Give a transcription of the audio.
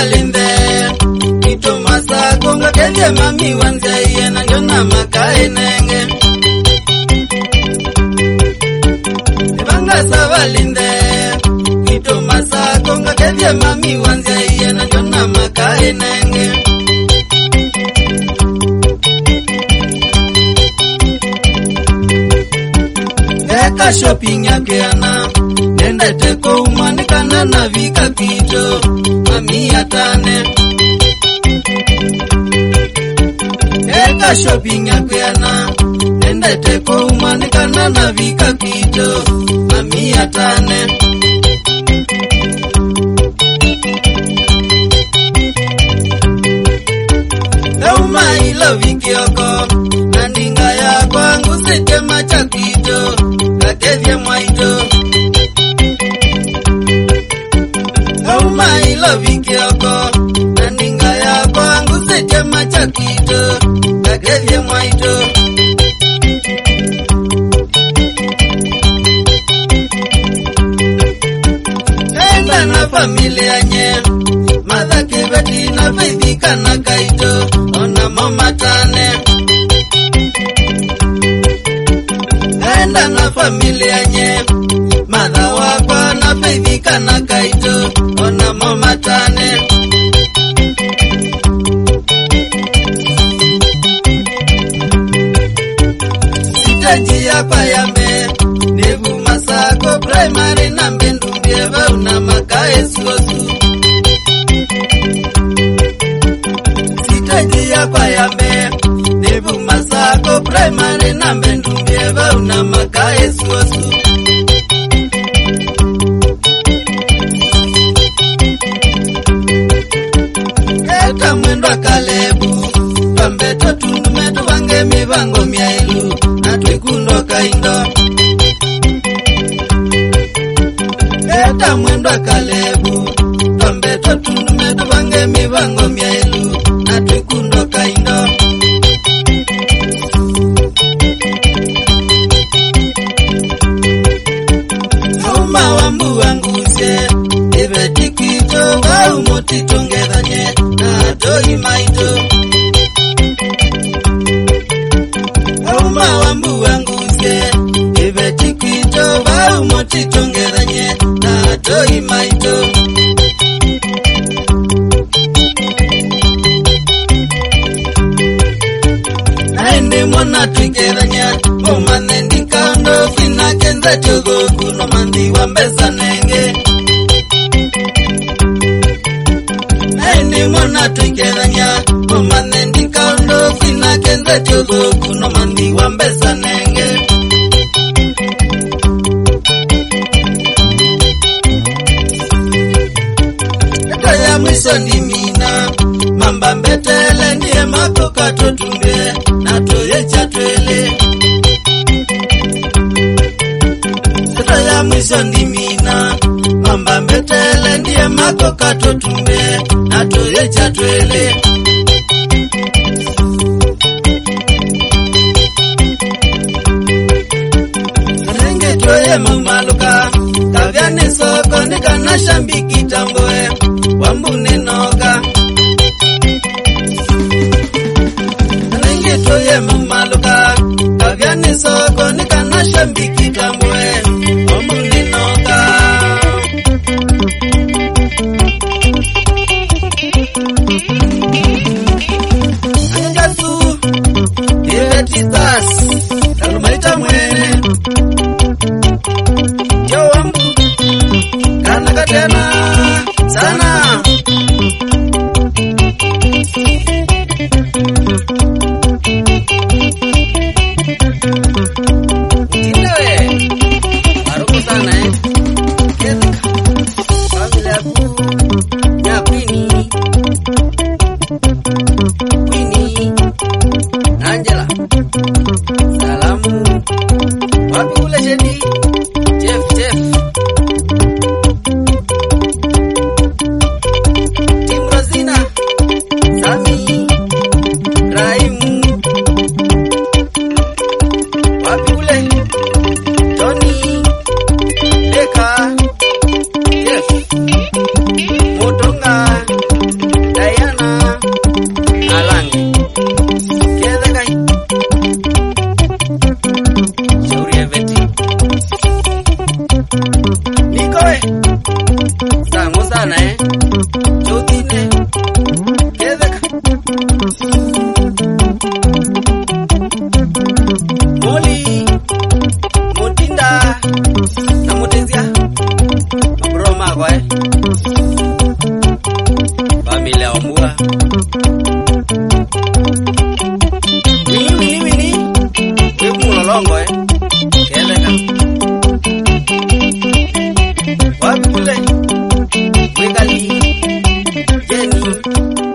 savalinde Kito masako ngakeje mami wanzaiye na njona makae nenge Ibanga savalinde Kito masako ngakeje mami wanzaiye na njona makae nenge Eka shopping yakeana Nenda teko umanikana na vika kito Mami atane Eka shopping yakeana Nenda teko umanikana na vika kito Mami atane Euma ilo vikioko Nandinga ya kwangu sitema chakito Kakevye mwaito Euma ilo vikioko Nandinga ya kwangu sitema chakito Kakevye mwaito Enda na familia nye Madha kibeti na faithika na kaito Ona mama tane Enda na familia nye Madha wakwa na faithika na kaito Ona mama tane Sitaji ya kwa yame Nevu masako primary na mbendu Bieva una makae suosu Sitaji ya kwa yame Nevu masako primary na mbendu Bieva una makae suosu Keta mwendo kalebu Pambeto tundumetu wange mivango miailu Natwikundo kaindo Keta mwendo kalebu Pambeto tundumetu wange mivango miailu Natwikundo kaindo Uma wambu wanguse Ibeti kito wa umoti tongedanye Na doi maito Uma wambu wanguse Ibeti kito wa umoti tongedanye Na doi maito Naende mwana tukedanya Omane ndikando Fina kenza chogo Kuno mandi wambesa nenge Naende mwana tukedanya Omane ndikando Fina kenza chogo Kuno mandi wambesa nenge Eto ya mwiso ni mina Mamba mbetele ndiye makoka totumbe Na toye chatwele Eto ya mwiso ni mina Mamba mbetele ndiye makoka totumbe Na toye chatwele Renge toye mamaluka Kavyani soko nika na shambiki tamboe Wambune noga Renge toye mamaluka Kavyani soko nika na shambiki tamboe Wambune noga Angasu Ibeti das Kalumaita mwene Yo wambu Kana katena Sana Tindawe Maliwa. Wini. Weku mulolongo Keleka. Wapi kule? Wekali. Jeni.